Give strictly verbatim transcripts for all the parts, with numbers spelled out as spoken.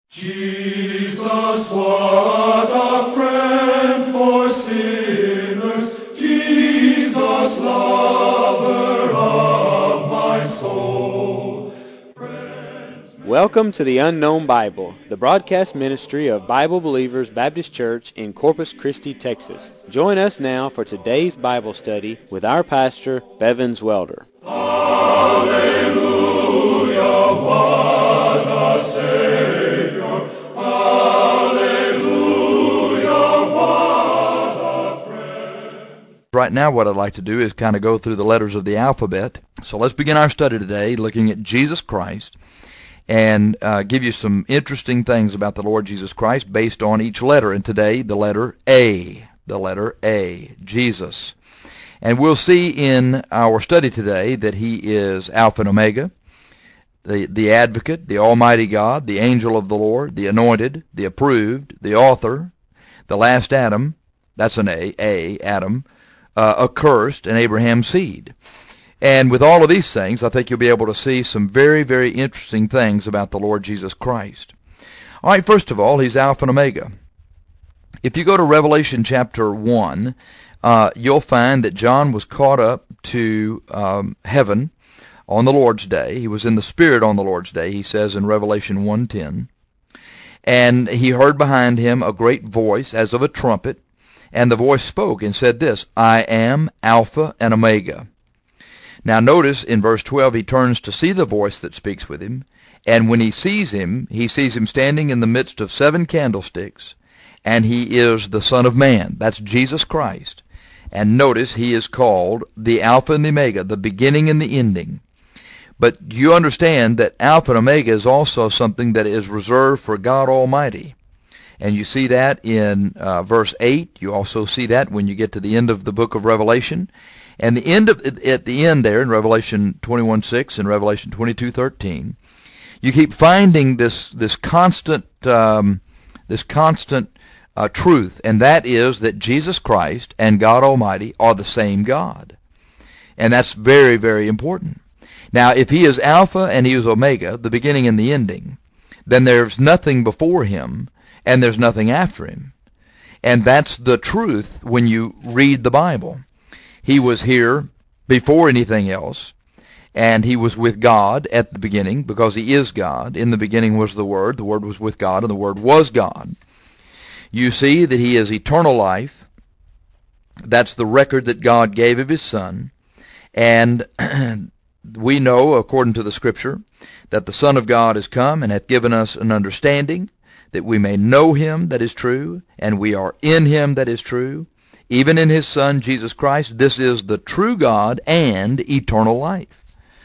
Jesus, what a friend for sinners, Jesus, lover of my soul. Friends, Welcome to the Unknown Bible, the broadcast ministry of Bible Believers Baptist Church in Corpus Christi, Texas. Join us now for today's Bible study with our pastor, Bevins Welder. Hallelujah, what a Savior. Hallelujah, what a friend. Right now what I'd like to do is kind of go through the letters of the alphabet. So let's begin our study today looking at Jesus Christ and uh, give you some interesting things about the Lord Jesus Christ based on each letter. And today, the letter A, the letter A, Jesus. And we'll see in our study today that he is Alpha and Omega, the, the advocate, the Almighty God, the angel of the Lord, the anointed, the approved, the author, the last Adam, that's an A, A, Adam, uh, accursed, and Abraham's seed. And with all of these things, I think you'll be able to see some very, very interesting things about the Lord Jesus Christ. All right, first of all, he's Alpha and Omega. If you go to Revelation chapter one, uh, you'll find that John was caught up to um, heaven on the Lord's day. He was in the Spirit on the Lord's day, he says in Revelation one ten. And he heard behind him a great voice as of a trumpet, and the voice spoke and said this, I am Alpha and Omega. Now notice in verse twelve, he turns to see the voice that speaks with him, and when he sees him, he sees him standing in the midst of seven candlesticks, and he is the Son of Man. That's Jesus Christ. And notice he is called the Alpha and the Omega, the beginning and the ending. But you understand that Alpha and Omega is also something that is reserved for God Almighty. And you see that in uh, verse eight. You also see that when you get to the end of the book of Revelation. And the end of at the end there in Revelation twenty-one six and Revelation twenty-two thirteen, you keep finding this this constant um, this constant uh, truth, and that is that Jesus Christ and God Almighty are the same God, and that's very, very important. Now, if he is Alpha and he is Omega, the beginning and the ending, then there's nothing before him and there's nothing after him, and that's the truth when you read the Bible. He was here before anything else, and he was with God at the beginning because he is God. In the beginning was the Word. The Word was with God, and the Word was God. You see that he is eternal life. That's the record that God gave of his Son. And we know, according to the Scripture, that the Son of God is come and hath given us an understanding, that we may know him that is true, and we are in him that is true, even in his Son, Jesus Christ. This is the true God and eternal life.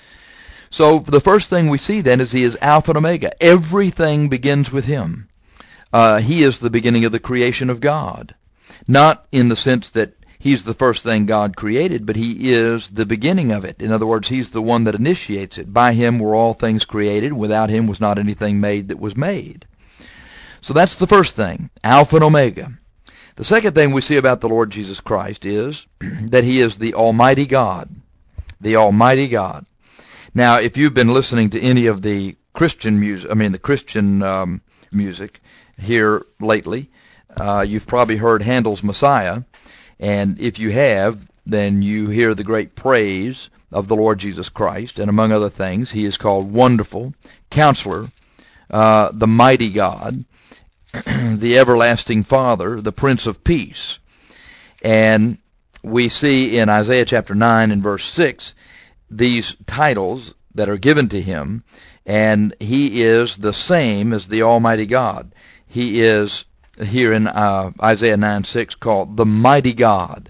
So the first thing we see then is he is Alpha and Omega. Everything begins with him. Uh, he is the beginning of the creation of God. Not in the sense that he's the first thing God created, but he is the beginning of it. In other words, he's the one that initiates it. By him were all things created. Without him was not anything made that was made. So that's the first thing, Alpha and Omega. The second thing we see about the Lord Jesus Christ is that he is the Almighty God. The Almighty God. Now, if you've been listening to any of the Christian music, I mean the Christian um, music here lately, uh, you've probably heard Handel's Messiah. And if you have, then you hear the great praise of the Lord Jesus Christ. And among other things, he is called Wonderful, Counselor, uh, the Mighty God, the Everlasting Father, the Prince of Peace. And we see in Isaiah chapter nine and verse six these titles that are given to him, and he is the same as the Almighty God. He is here in uh, Isaiah nine six called the Mighty God.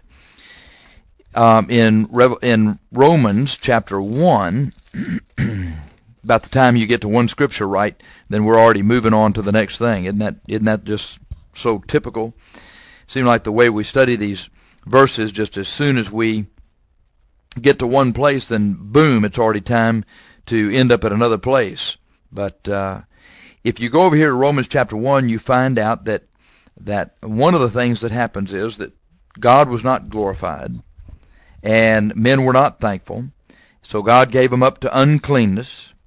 Um, in, Rev- in Romans chapter one, about the time you get to one scripture right, then we're already moving on to the next thing. Isn't that isn't that just so typical? Seems like the way we study these verses, just as soon as we get to one place, then boom, it's already time to end up at another place. But uh, if you go over here to Romans chapter one, you find out that that one of the things that happens is that God was not glorified, and men were not thankful. So God gave them up to uncleanness,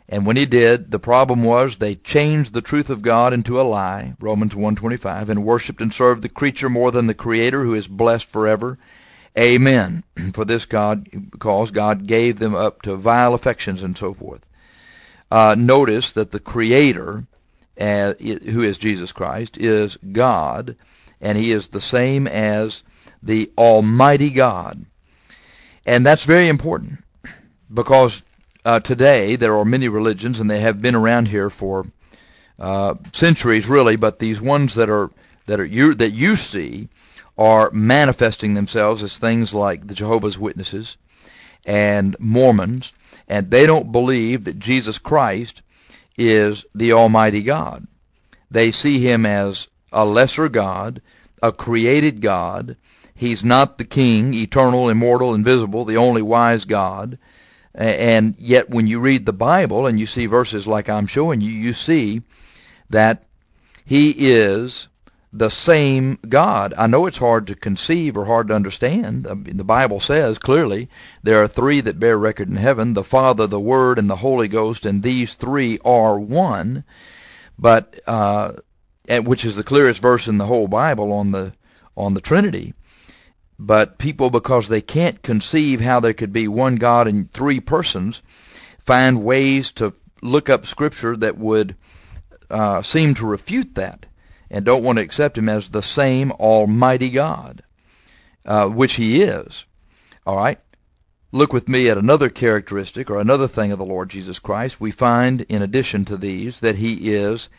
And when he did, the problem was they changed the truth of God into a lie, Romans one twenty-five, and worshipped and served the creature more than the Creator, who is blessed forever. Amen. For this God, because God gave them up to vile affections and so forth. Uh, notice that the Creator, uh, who is Jesus Christ, is God, and he is the same as the Almighty God. And that's very important, because uh, today there are many religions, and they have been around here for uh, centuries, really. But these ones that are that are you that you see are manifesting themselves as things like the Jehovah's Witnesses and Mormons, and they don't believe that Jesus Christ is the Almighty God. They see him as a lesser God, a created God. He's not the King, eternal, immortal, invisible, the only wise God. And yet when you read the Bible and you see verses like I'm showing you, you see that he is the same God. I know it's hard to conceive or hard to understand. I mean, the Bible says clearly there are three that bear record in heaven, the Father, the Word, and the Holy Ghost, and these three are one. But uh, which is the clearest verse in the whole Bible on the on the Trinity. But people, because they can't conceive how there could be one God in three persons, find ways to look up Scripture that would uh, seem to refute that, and don't want to accept him as the same Almighty God, uh, which he is. All right? Look with me at another characteristic or another thing of the Lord Jesus Christ. We find, in addition to these, that he is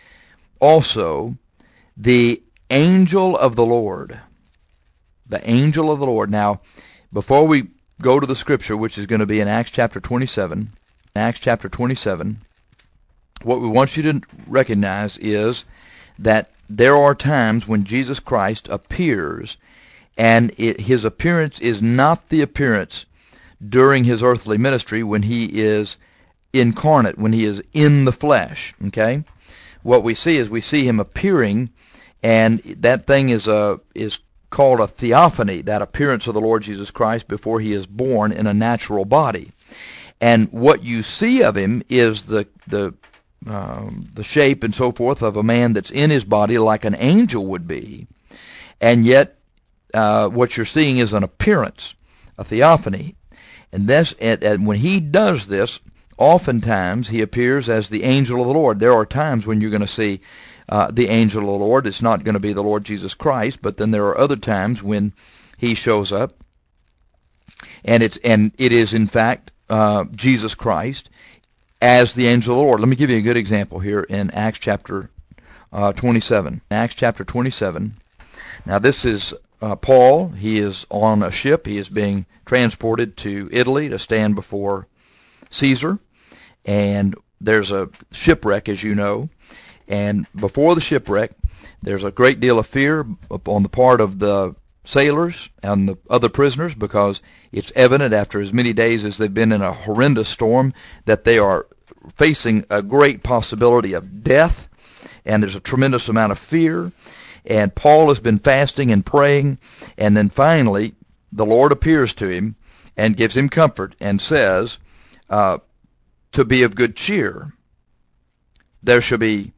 also the angel of the Lord. The angel of the Lord. Now, before we go to the Scripture, which is going to be in Acts chapter twenty-seven, Acts chapter twenty-seven, what we want you to recognize is that there are times when Jesus Christ appears, and it, his appearance is not the appearance during his earthly ministry when he is incarnate, when he is in the flesh. Okay? What we see is we see him appearing, and that thing is a is called a theophany, that appearance of the Lord Jesus Christ before he is born in a natural body. And what you see of him is the the um, the shape and so forth of a man that's in his body like an angel would be, and yet uh, what you're seeing is an appearance, a theophany. And this, and, and when he does this, oftentimes he appears as the angel of the Lord. There are times when you're going to see Uh, the angel of the Lord. It's not going to be the Lord Jesus Christ, but then there are other times when he shows up, and it's and it is in fact uh, Jesus Christ as the angel of the Lord. Let me give you a good example here in Acts chapter uh, twenty-seven. Acts chapter twenty-seven. Now this is uh, Paul. He is on a ship. He is being transported to Italy to stand before Caesar, and there's a shipwreck, as you know. And before the shipwreck, there's a great deal of fear on the part of the sailors and the other prisoners, because it's evident after as many days as they've been in a horrendous storm that they are facing a great possibility of death, and there's a tremendous amount of fear. And Paul has been fasting and praying, and then finally the Lord appears to him and gives him comfort and says uh, to be of good cheer. There shall be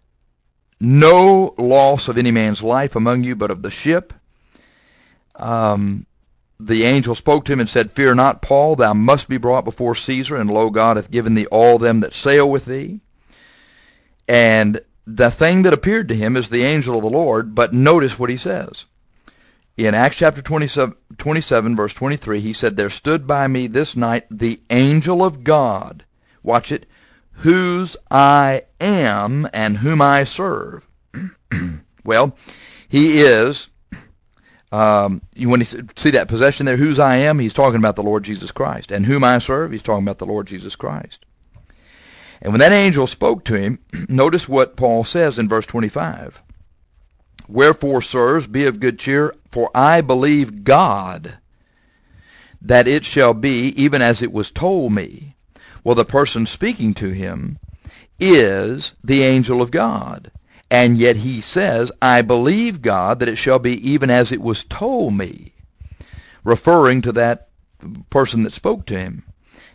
no loss of any man's life among you, but of the ship. Um, the angel spoke to him and said, Fear not, Paul, thou must be brought before Caesar, and lo, God hath given thee all them that sail with thee. And the thing that appeared to him is the angel of the Lord, but notice what he says. In Acts chapter twenty-seven, twenty-seven, verse twenty-three, he said, There stood by me this night the angel of God. Watch it. Whose I am and whom I serve. Well, he is, um, when you see that possession there, whose I am, he's talking about the Lord Jesus Christ. And whom I serve, he's talking about the Lord Jesus Christ. And when that angel spoke to him, notice what Paul says in verse twenty-five. Wherefore, sirs, be of good cheer, for I believe God, that it shall be even as it was told me. Well, the person speaking to him is the angel of God. And yet he says, I believe God that it shall be even as it was told me, referring to that person that spoke to him.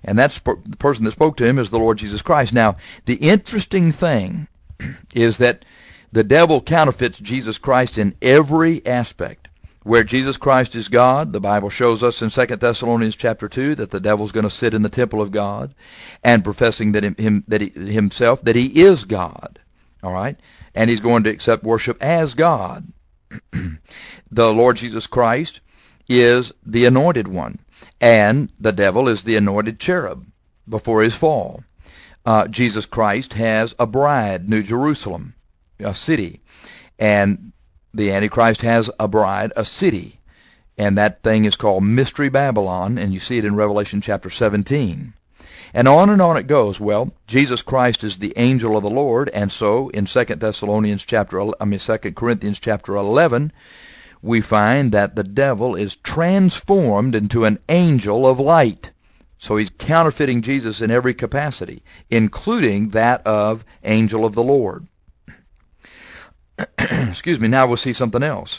And that's the person that spoke to him is the Lord Jesus Christ. Now, the interesting thing is that the devil counterfeits Jesus Christ in every aspect. Where Jesus Christ is God, the Bible shows us in Second Thessalonians chapter two that the devil's going to sit in the temple of God and professing that him, him that he, himself that he is God. All right? And he's going to accept worship as God. The Lord Jesus Christ is the anointed one, and the devil is the anointed cherub before his fall. Uh, Jesus Christ has a bride, New Jerusalem, a city, and the Antichrist has a bride, a city, and that thing is called Mystery Babylon, and you see it in Revelation chapter seventeen. And on and on it goes. Well, Jesus Christ is the angel of the Lord, and so in Second Thessalonians chapter, I mean Second Corinthians chapter eleven, we find that the devil is transformed into an angel of light. So he's counterfeiting Jesus in every capacity, including that of angel of the Lord. Excuse me, now we'll see something else.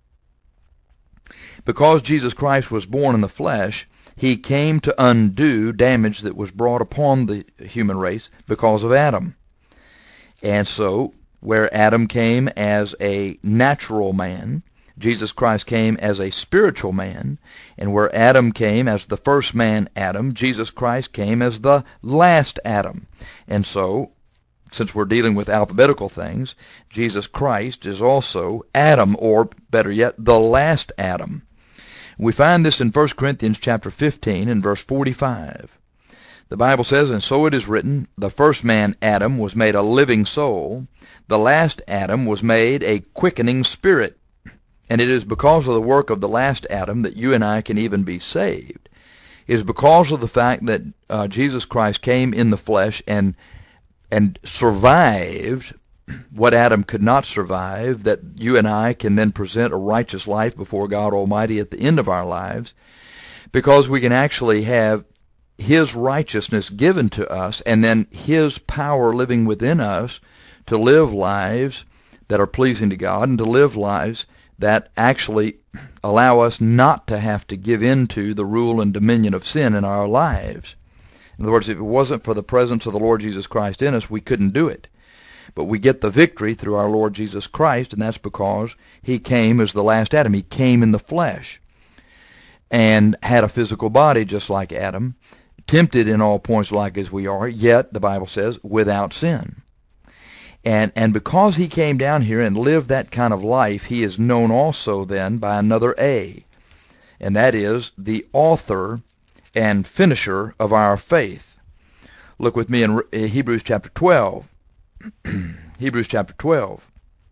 Because Jesus Christ was born in the flesh, he came to undo damage that was brought upon the human race because of Adam. And so, where Adam came as a natural man, Jesus Christ came as a spiritual man, and where Adam came as the first man, Adam, Jesus Christ came as the last Adam. And so, since we're dealing with alphabetical things, Jesus Christ is also Adam, or better yet, the last Adam. We find this in First Corinthians chapter fifteen and verse forty-five. The Bible says, "And so it is written, the first man, Adam, was made a living soul. The last Adam was made a quickening spirit." And it is because of the work of the last Adam that you and I can even be saved. It is because of the fact that uh, Jesus Christ came in the flesh and and survived what Adam could not survive, that you and I can then present a righteous life before God Almighty at the end of our lives, because we can actually have his righteousness given to us and then his power living within us to live lives that are pleasing to God and to live lives that actually allow us not to have to give in to the rule and dominion of sin in our lives. In other words, if it wasn't for the presence of the Lord Jesus Christ in us, we couldn't do it. But we get the victory through our Lord Jesus Christ, and that's because he came as the last Adam. He came in the flesh and had a physical body just like Adam, tempted in all points like as we are, yet, the Bible says, without sin. And, and because he came down here and lived that kind of life, he is known also then by another A, and that is the author and finisher of our faith. Look with me in Hebrews chapter twelve. Hebrews chapter twelve.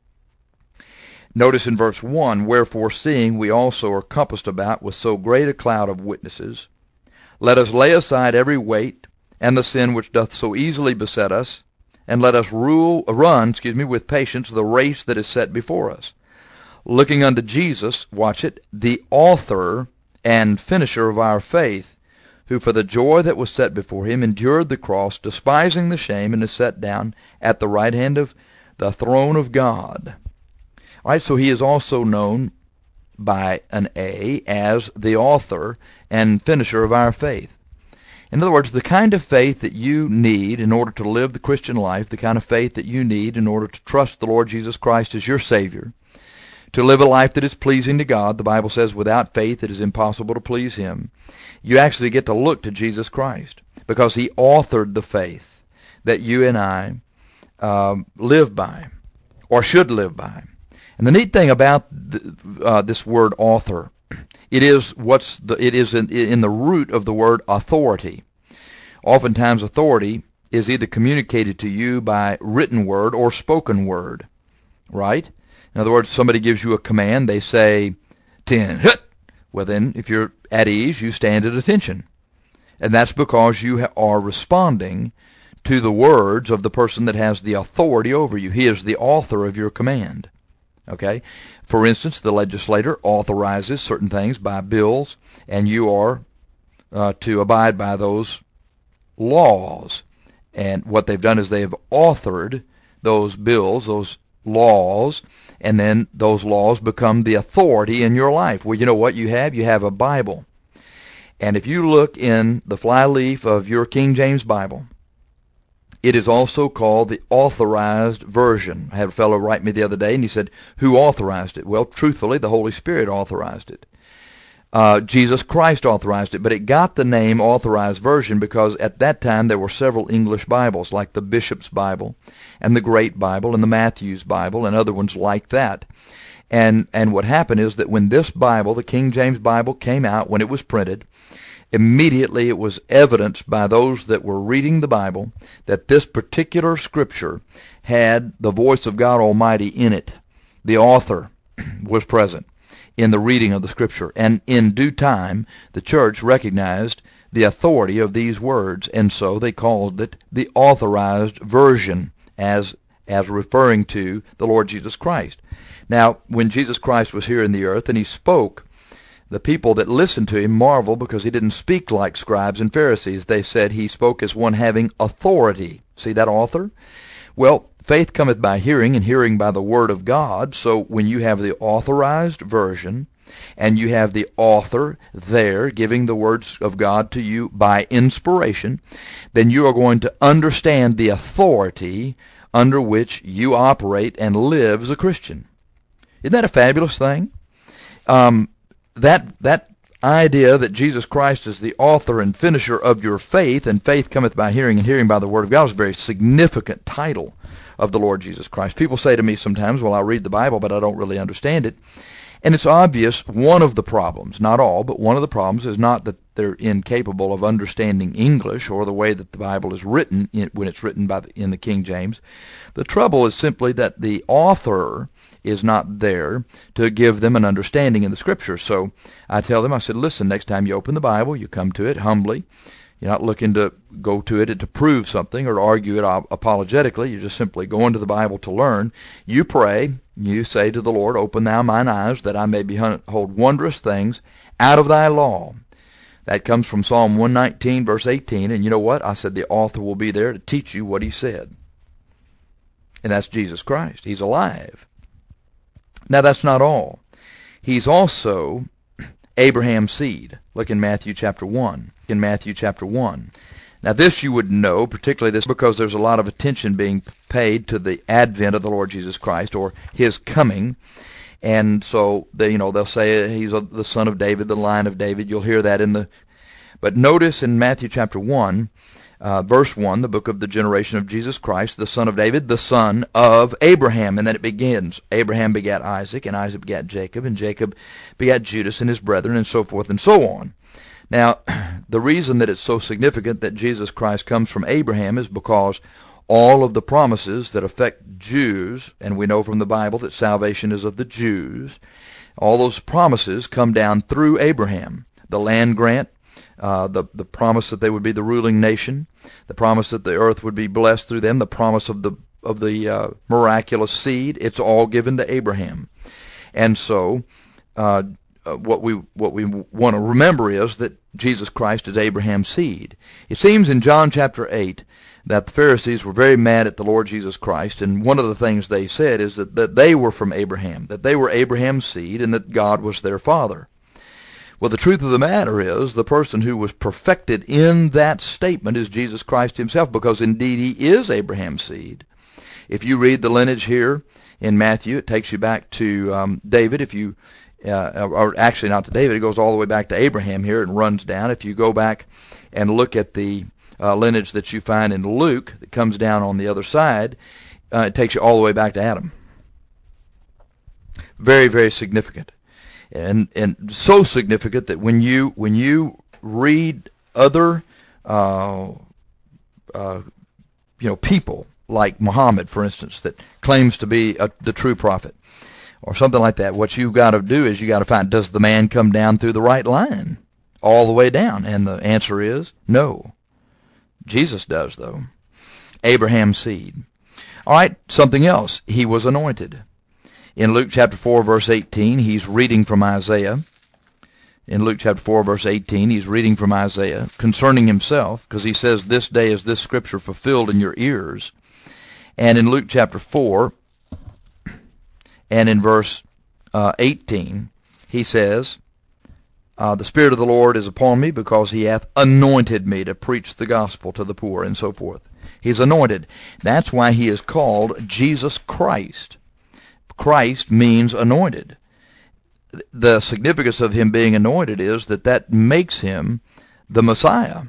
Notice in verse one, "Wherefore, seeing we also are compassed about with so great a cloud of witnesses, let us lay aside every weight and the sin which doth so easily beset us, and let us rule, run, excuse me, with patience the race that is set before us, looking unto Jesus," watch it, "the author and finisher of our faith, who for the joy that was set before him endured the cross, despising the shame, and is set down at the right hand of the throne of God." All right, so he is also known by an A as the author and finisher of our faith. In other words, the kind of faith that you need in order to live the Christian life, the kind of faith that you need in order to trust the Lord Jesus Christ as your Savior, to live a life that is pleasing to God. The Bible says without faith it is impossible to please him. You actually get to look to Jesus Christ because he authored the faith that you and I um, live by or should live by. And the neat thing about the, uh, this word author, it is what's the, it is in, in the root of the word authority. Oftentimes authority is either communicated to you by written word or spoken word, right? In other words, somebody gives you a command, they say, ten, hit. Well then, if you're at ease, you stand at attention. And that's because you are responding to the words of the person that has the authority over you. He is the author of your command. Okay? For instance, the legislator authorizes certain things by bills, and you are uh, to abide by those laws. And what they've done is they have authored those bills, those laws, and then those laws become the authority in your life. Well, you know what you have? You have a Bible. And if you look in the flyleaf of your King James Bible, it is also called the Authorized Version. I had a fellow write me the other day, and he said, who authorized it? Well, truthfully, the Holy Spirit authorized it. Uh, Jesus Christ authorized it, but it got the name Authorized Version because at that time there were several English Bibles, like the Bishop's Bible and the Great Bible and the Matthew's Bible and other ones like that. And, and what happened is that when this Bible, the King James Bible, came out, when it was printed, immediately it was evidenced by those that were reading the Bible that this particular scripture had the voice of God Almighty in it. The author was present in the reading of the scripture. And in due time, the church recognized the authority of these words, and so they called it the Authorized Version, as, as referring to the Lord Jesus Christ. Now, when Jesus Christ was here in the earth and he spoke, the people that listened to him marveled because he didn't speak like scribes and Pharisees. They said he spoke as one having authority. See that author? Well, faith cometh by hearing, and hearing by the word of God. So when you have the Authorized Version, and you have the author there giving the words of God to you by inspiration, then you are going to understand the authority under which you operate and live as a Christian. Isn't that a fabulous thing? Um, that that idea that Jesus Christ is the author and finisher of your faith, and faith cometh by hearing, and hearing by the word of God, is a very significant title of the Lord Jesus Christ. People say to me sometimes, well, I'll read the Bible, but I don't really understand it. And it's obvious one of the problems, not all, but one of the problems is not that they're incapable of understanding English or the way that the Bible is written in, when it's written by the, in the King James. The trouble is simply that the author is not there to give them an understanding in the Scripture. So I tell them, I said, listen, next time you open the Bible, you come to it humbly. You're not looking to go to it to prove something or to argue it apologetically. You're just simply going to the Bible to learn. You pray. You say to the Lord, open thou mine eyes, that I may behold wondrous things out of thy law. That comes from Psalm one nineteen, verse eighteen. And you know what? I said the author will be there to teach you what he said. And that's Jesus Christ. He's alive. Now, that's not all. He's also Abraham's seed. Look in Matthew chapter one. In Matthew chapter one. Now, this you would know, particularly this, because there's a lot of attention being paid to the advent of the Lord Jesus Christ, or his coming. And so, they, you know, they'll say he's a, the son of David, the line of David. You'll hear that in the... But notice in Matthew chapter one, uh, verse one, the book of the generation of Jesus Christ, the son of David, the son of Abraham. And then it begins, Abraham begat Isaac, and Isaac begat Jacob, and Jacob begat Judas and his brethren, and so forth and so on. Now, the reason that it's so significant that Jesus Christ comes from Abraham is because all of the promises that affect Jews, and we know from the Bible that salvation is of the Jews, all those promises come down through Abraham. The land grant, uh, the, the promise that they would be the ruling nation, the promise that the earth would be blessed through them, the promise of the, of the uh, miraculous seed, it's all given to Abraham. And so, uh, Uh, what we what we want to remember is that Jesus Christ is Abraham's seed. It seems in John chapter eight that the Pharisees were very mad at the Lord Jesus Christ, and one of the things they said is that, that they were from Abraham, that they were Abraham's seed, and that God was their father. Well, the truth of the matter is the person who was perfected in that statement is Jesus Christ himself, because indeed he is Abraham's seed. If you read the lineage here in Matthew, it takes you back to um, David. If you Uh, or actually not to David, it goes all the way back to Abraham here and runs down. If you go back and look at the uh, lineage that you find in Luke that comes down on the other side, uh, it takes you all the way back to Adam. Very, very significant. And and so significant that when you when you read other uh, uh, you know people like Muhammad, for instance, that claims to be a, the true prophet, or something like that, what you've got to do is you got to find, does the man come down through the right line all the way down? And the answer is no. Jesus does, though. Abraham's seed. All right, something else. He was anointed. In Luke chapter four, verse eighteen, he's reading from Isaiah. In Luke chapter four, verse eighteen, he's reading from Isaiah concerning himself, because he says, this day is this scripture fulfilled in your ears. And in Luke chapter four, and in verse uh, eighteen, he says, Uh, the Spirit of the Lord is upon me, because he hath anointed me to preach the gospel to the poor, and so forth. He's anointed. That's why he is called Jesus Christ. Christ means anointed. The significance of him being anointed is that that makes him the Messiah.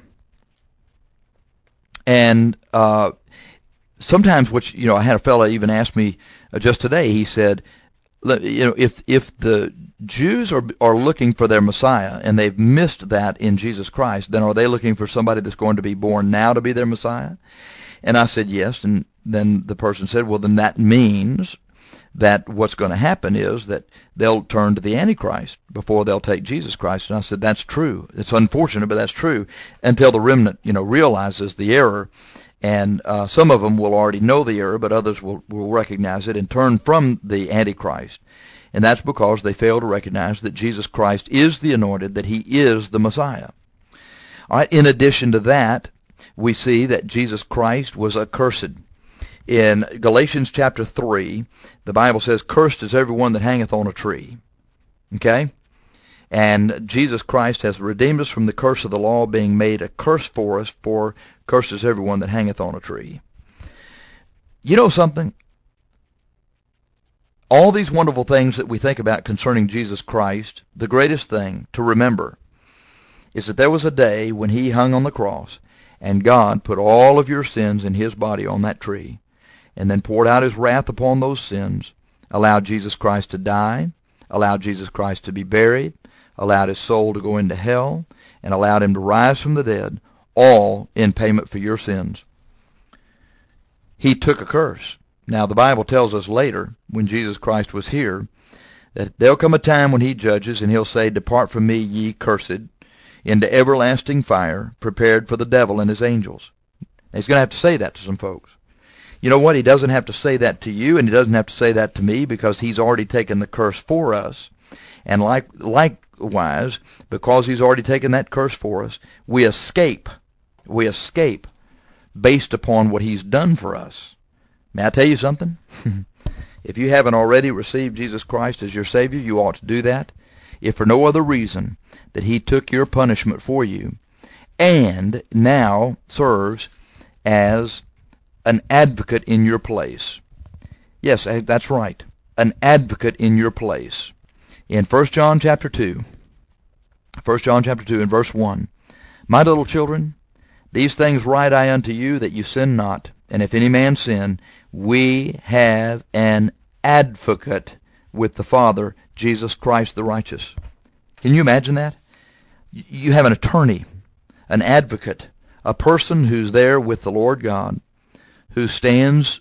And uh, sometimes, which, you know, I had a fellow even ask me uh, just today, he said, you know, if if the Jews are are looking for their Messiah and they've missed that in Jesus Christ, then are they looking for somebody that's going to be born now to be their Messiah? And I said yes, and then the person said, well, then that means that what's going to happen is that they'll turn to the Antichrist before they'll take Jesus Christ. And I said, that's true. It's unfortunate, but that's true, until the remnant, you know, realizes the error. And uh, some of them will already know the error, but others will, will recognize it and turn from the Antichrist. And that's because they fail to recognize that Jesus Christ is the anointed, that he is the Messiah. All right. In addition to that, we see that Jesus Christ was accursed. In Galatians chapter three, the Bible says, cursed is everyone that hangeth on a tree. Okay? And Jesus Christ has redeemed us from the curse of the law, being made a curse for us, for cursed is everyone that hangeth on a tree. You know something? All these wonderful things that we think about concerning Jesus Christ, the greatest thing to remember is that there was a day when he hung on the cross, and God put all of your sins in his body on that tree, and then poured out his wrath upon those sins, allowed Jesus Christ to die, allowed Jesus Christ to be buried, allowed his soul to go into hell, and allowed him to rise from the dead, all in payment for your sins. He took a curse. Now, the Bible tells us later, when Jesus Christ was here, that there'll come a time when he judges, and he'll say, depart from me, ye cursed, into everlasting fire, prepared for the devil and his angels. Now, he's going to have to say that to some folks. You know what? He doesn't have to say that to you, and he doesn't have to say that to me, because he's already taken the curse for us. And like likewise, because he's already taken that curse for us, we escape. We escape based upon what he's done for us. May I tell you something? If you haven't already received Jesus Christ as your Savior, you ought to do that, if for no other reason that he took your punishment for you and now serves as an advocate in your place. Yes, that's right. An advocate in your place. In First John chapter two, First John chapter two and verse one, my little children, these things write I unto you, that you sin not. And if any man sin, we have an advocate with the Father, Jesus Christ the righteous. Can you imagine that? You have an attorney, an advocate, a person who's there with the Lord God, who stands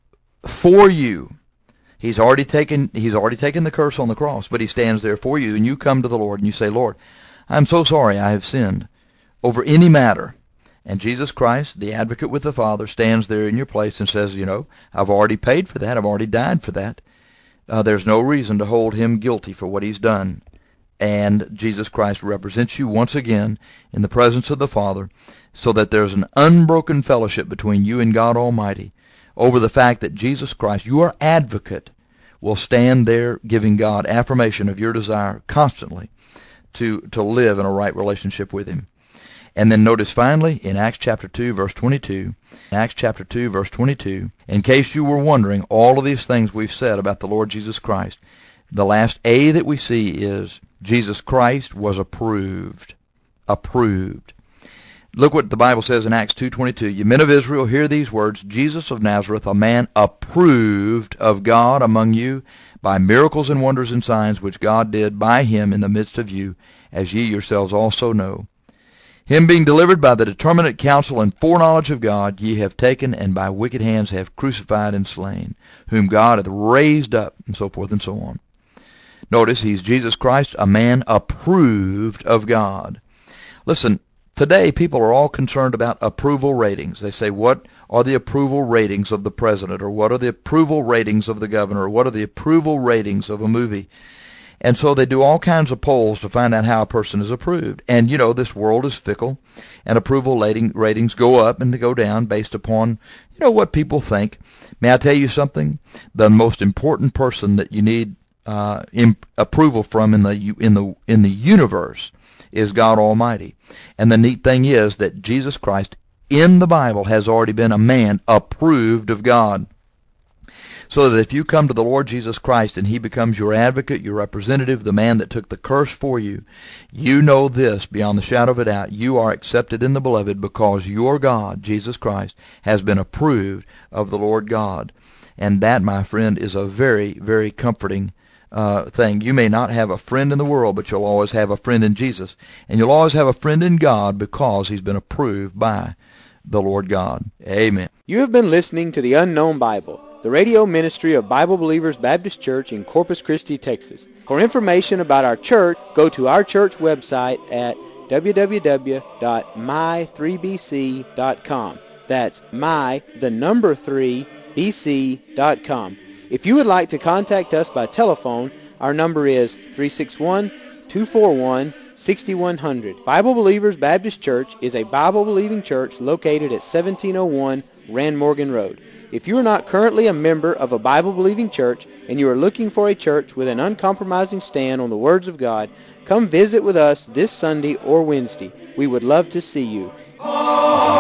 for you. He's already taken he's already taken the curse on the cross, but he stands there for you, and you come to the Lord and you say, Lord, I'm so sorry I have sinned over any matter. And Jesus Christ, the advocate with the Father, stands there in your place and says, you know, I've already paid for that. I've already died for that. Uh, there's no reason to hold him guilty for what he's done. And Jesus Christ represents you once again in the presence of the Father, so that there's an unbroken fellowship between you and God Almighty over the fact that Jesus Christ, your advocate, will stand there giving God affirmation of your desire constantly to, to live in a right relationship with him. And then notice finally in Acts chapter two, verse twenty-two, Acts chapter two, verse twenty-two, in case you were wondering, all of these things we've said about the Lord Jesus Christ, the last A that we see is Jesus Christ was approved. Approved. Look what the Bible says in Acts two twenty-two. You men of Israel, hear these words. Jesus of Nazareth, a man approved of God among you by miracles and wonders and signs which God did by him in the midst of you, as ye yourselves also know. Him being delivered by the determinate counsel and foreknowledge of God, ye have taken, and by wicked hands have crucified and slain, whom God hath raised up, and so forth and so on. Notice, he's Jesus Christ, a man approved of God. Listen, today people are all concerned about approval ratings. They say, what are the approval ratings of the president, or what are the approval ratings of the governor, or what are the approval ratings of a movie? And so they do all kinds of polls to find out how a person is approved. And, you know, this world is fickle, and approval rating, ratings go up and they go down based upon, you know, what people think. May I tell you something? The most important person that you need uh, imp- approval from in the u- in the in the universe is God Almighty. And the neat thing is that Jesus Christ in the Bible has already been a man approved of God. So that if you come to the Lord Jesus Christ and he becomes your advocate, your representative, the man that took the curse for you, you know this beyond the shadow of a doubt. You are accepted in the beloved because your God, Jesus Christ, has been approved of the Lord God. And that, my friend, is a very, very comforting uh, thing. You may not have a friend in the world, but you'll always have a friend in Jesus. And you'll always have a friend in God because he's been approved by the Lord God. Amen. You have been listening to The Unknown Bible, the radio ministry of Bible Believers Baptist Church in Corpus Christi, Texas. For information about our church, go to our church website at w w w dot my three b c dot com. That's my, the number three, b c dot com. If you would like to contact us by telephone, our number is three six one, two four one, six one zero zero. Bible Believers Baptist Church is a Bible-believing church located at seventeen oh one Rand Morgan Road. If you are not currently a member of a Bible-believing church and you are looking for a church with an uncompromising stand on the words of God, come visit with us this Sunday or Wednesday. We would love to see you.